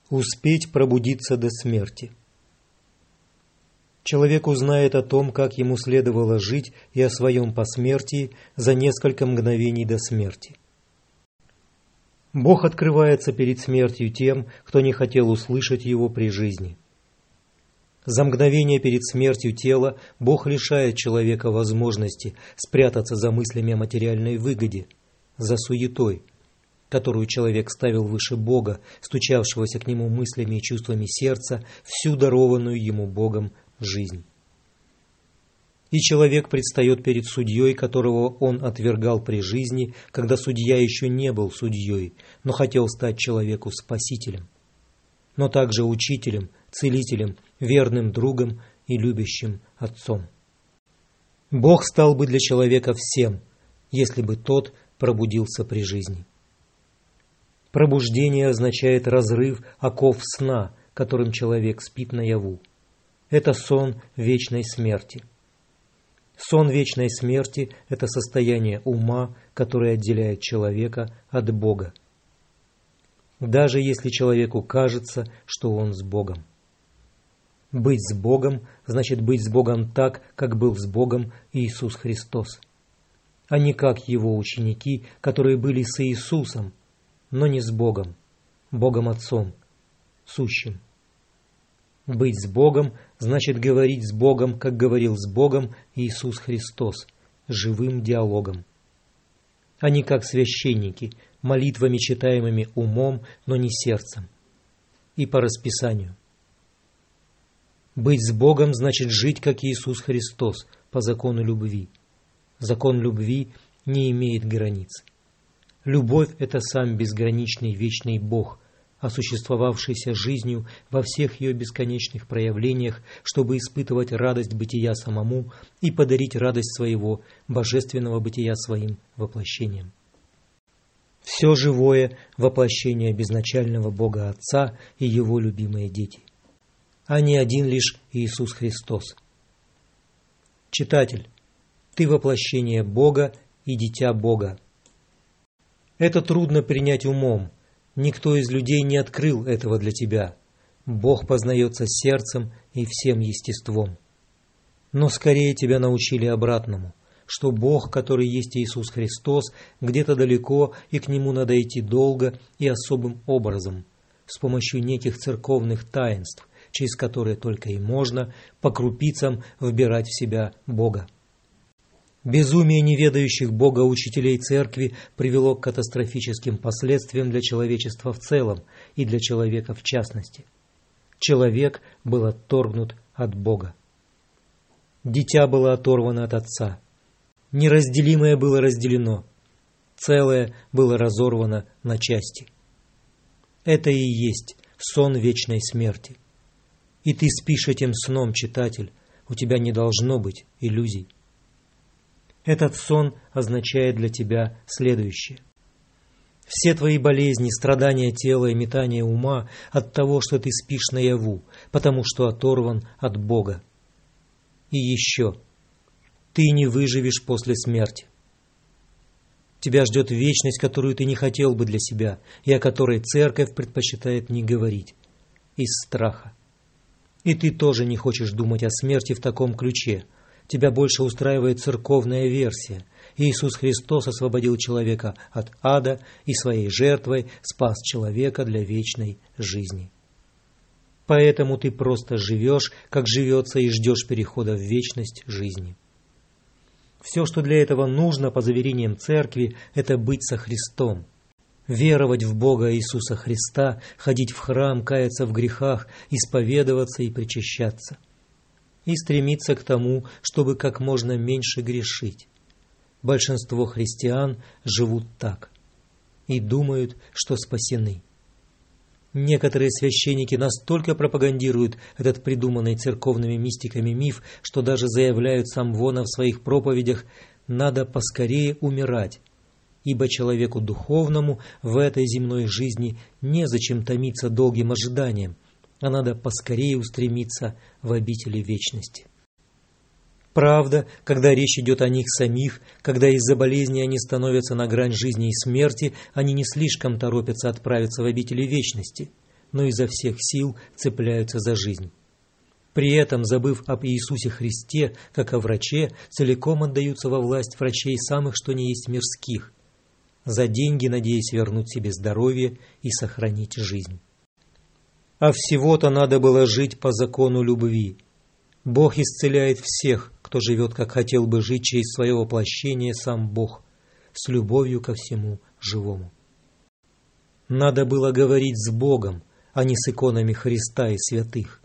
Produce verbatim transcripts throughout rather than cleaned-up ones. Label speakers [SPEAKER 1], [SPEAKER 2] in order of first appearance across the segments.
[SPEAKER 1] Успеть пробудиться до смерти. Человек узнает о том, как ему следовало жить, и о своем посмертии за несколько мгновений до смерти. Бог открывается перед смертью тем, кто не хотел услышать Его при жизни. За мгновение перед смертью тела Бог лишает человека возможности спрятаться за мыслями о материальной выгоде, за суетой, которую человек ставил выше Бога, стучавшегося к нему мыслями и чувствами сердца, всю дарованную ему Богом жизнь. И человек предстает перед судьей, которого он отвергал при жизни, когда судья еще не был судьей, но хотел стать человеку спасителем, но также учителем, целителем, верным другом и любящим отцом. Бог стал бы для человека всем, если бы тот пробудился при жизни. Пробуждение означает разрыв оков сна, которым человек спит наяву. Это сон вечной смерти. Сон вечной смерти – это состояние ума, которое отделяет человека от Бога, даже если человеку кажется, что он с Богом. Быть с Богом значит быть с Богом так, как был с Богом Иисус Христос, а не как Его ученики, которые были с Иисусом, но не с Богом, Богом Отцом, сущим. Быть с Богом значит говорить с Богом, как говорил с Богом Иисус Христос, живым диалогом, а не как священники, молитвами, читаемыми умом, но не сердцем, и по расписанию. Быть с Богом значит жить, как Иисус Христос, по закону любви. Закон любви не имеет границ. Любовь – это сам безграничный вечный Бог, осуществовавшийся жизнью во всех ее бесконечных проявлениях, чтобы испытывать радость бытия самому и подарить радость своего божественного бытия своим воплощением. Все живое – воплощение безначального Бога Отца и Его любимые дети, а не один лишь Иисус Христос. Читатель, ты воплощение Бога и дитя Бога. Это трудно принять умом. Никто из людей не открыл этого для тебя. Бог познается сердцем и всем естеством. Но скорее тебя научили обратному, что Бог, который есть Иисус Христос, где-то далеко, и к Нему надо идти долго и особым образом, с помощью неких церковных таинств, через которые только и можно по крупицам вбирать в себя Бога. Безумие неведающих Бога учителей церкви привело к катастрофическим последствиям для человечества в целом и для человека в частности. Человек был отторгнут от Бога. Дитя было оторвано от Отца. Неразделимое было разделено. Целое было разорвано на части. Это и есть сон вечной смерти. И ты спишь этим сном, читатель. У тебя не должно быть иллюзий. Этот сон означает для тебя следующее. Все твои болезни, страдания тела и метания ума от того, что ты спишь наяву, потому что оторван от Бога. И еще, ты не выживешь после смерти. Тебя ждет вечность, которую ты не хотел бы для себя, и о которой церковь предпочитает не говорить, из страха. И ты тоже не хочешь думать о смерти в таком ключе. Тебя больше устраивает церковная версия. Иисус Христос освободил человека от ада и своей жертвой спас человека для вечной жизни. Поэтому ты просто живешь, как живется, и ждешь перехода в вечность жизни. Все, что для этого нужно, по заверениям церкви, это быть со Христом. Веровать в Бога Иисуса Христа, ходить в храм, каяться в грехах, исповедоваться и причащаться. И стремиться к тому, чтобы как можно меньше грешить. Большинство христиан живут так и думают, что спасены. Некоторые священники настолько пропагандируют этот придуманный церковными мистиками миф, что даже заявляют сам Вона в своих проповедях: надо поскорее умирать, ибо человеку духовному в этой земной жизни незачем томиться долгим ожиданием, а надо поскорее устремиться в обители вечности. Правда, когда речь идет о них самих, когда из-за болезни они становятся на грань жизни и смерти, они не слишком торопятся отправиться в обители вечности, но изо всех сил цепляются за жизнь. При этом, забыв об Иисусе Христе, как о враче, целиком отдаются во власть врачей самых что ни есть мирских, за деньги надеясь вернуть себе здоровье и сохранить жизнь. А всего-то надо было жить по закону любви. Бог исцеляет всех, кто живет, как хотел бы жить через свое воплощение сам Бог, с любовью ко всему живому. Надо было говорить с Богом, а не с иконами Христа и святых.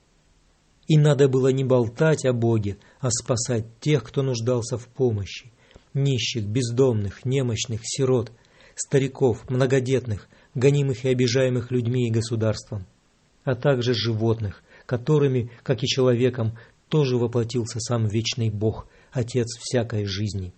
[SPEAKER 1] И надо было не болтать о Боге, а спасать тех, кто нуждался в помощи, нищих, бездомных, немощных, сирот, стариков, многодетных, гонимых и обижаемых людьми и государством, а также животных, которыми, как и человеком, тоже воплотился сам вечный Бог, Отец всякой жизни.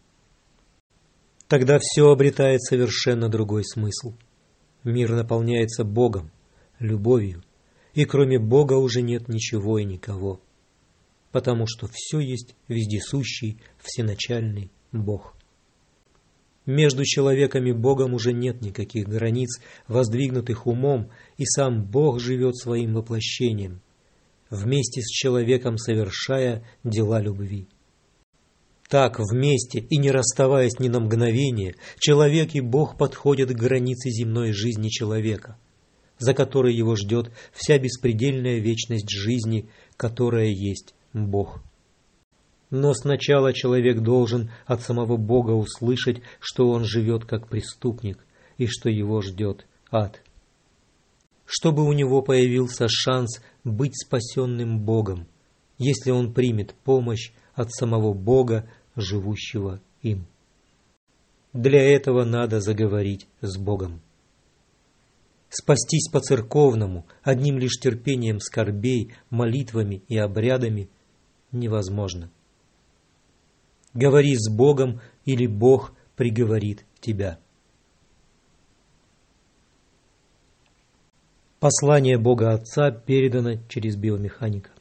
[SPEAKER 1] Тогда все обретает совершенно другой смысл. Мир наполняется Богом, любовью, и кроме Бога уже нет ничего и никого, потому что все есть вездесущий, всеначальный Бог. Между человеком и Богом уже нет никаких границ, воздвигнутых умом, и сам Бог живет своим воплощением, вместе с человеком совершая дела любви. Так, вместе и не расставаясь ни на мгновение, человек и Бог подходят к границе земной жизни человека, за которой его ждет вся беспредельная вечность жизни, которая есть Бог. Но сначала человек должен от самого Бога услышать, что он живет как преступник и что его ждет ад. Чтобы у него появился шанс быть спасенным Богом, если он примет помощь от самого Бога, живущего им. Для этого надо заговорить с Богом. Спастись по-церковному, одним лишь терпением скорбей, молитвами и обрядами невозможно. Говори с Богом, или Бог приговорит тебя. Послание Бога Отца передано через биомеханика.